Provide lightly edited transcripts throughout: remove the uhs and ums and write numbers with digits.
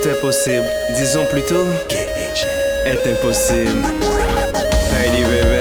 est possible, disons plutôt, est impossible. Heidi bébé.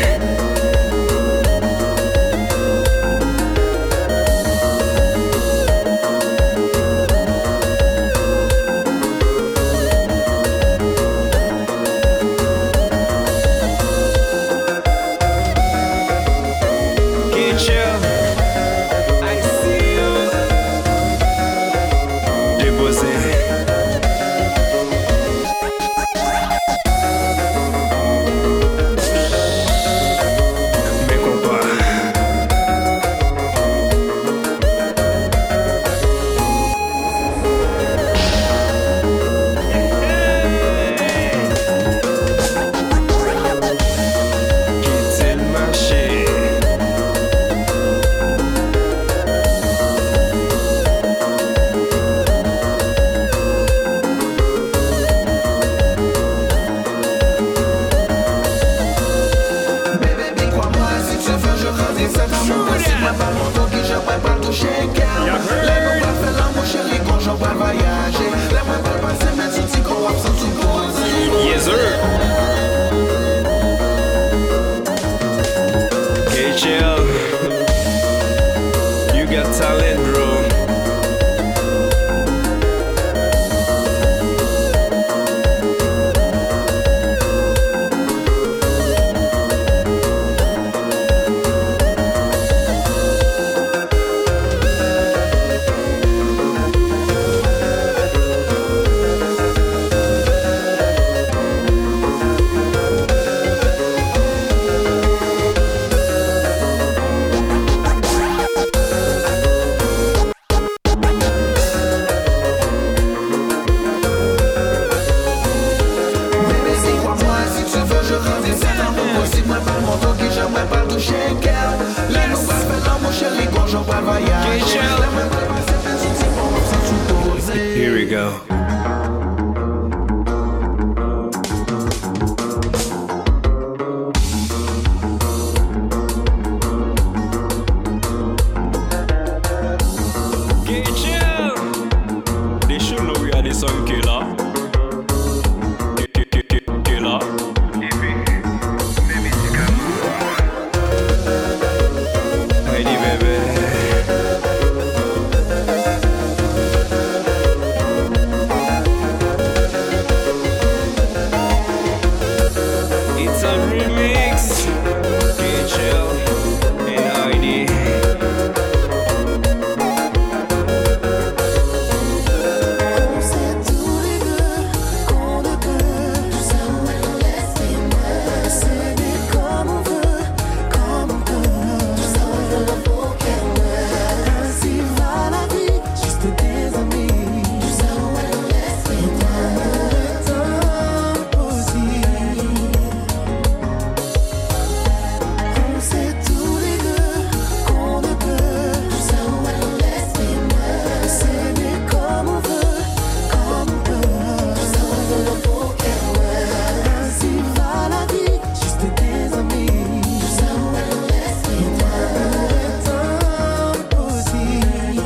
Yes, sir. Okay, chill. You got talent, bro. Here we go. They should know we are the song killer. Killer. Heidi baby. It's a remix. KHL and Heidi. On sait tous les deux qu'on ne peut tout ça où elle nous laisse les mains. S'aimer comme on veut, comme on peut. Tout ça où elle nous faut qu'elle meure. Ainsi va la vie, juste des amis. Tout ça où elle nous laisse les mains. C'est impossible. On sait tous les deux qu'on ne peut. Tout ça où elle nous laisse les mains. S'aimer comme on veut, comme on peut. Tout ça où elle nous faut qu'elle meure. Ainsi va la vie, juste des amis. Tout ça où elle nous laisse les mains. C'est impossible.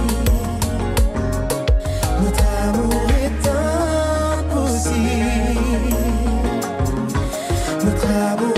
Notre amour est impossible. Notre amour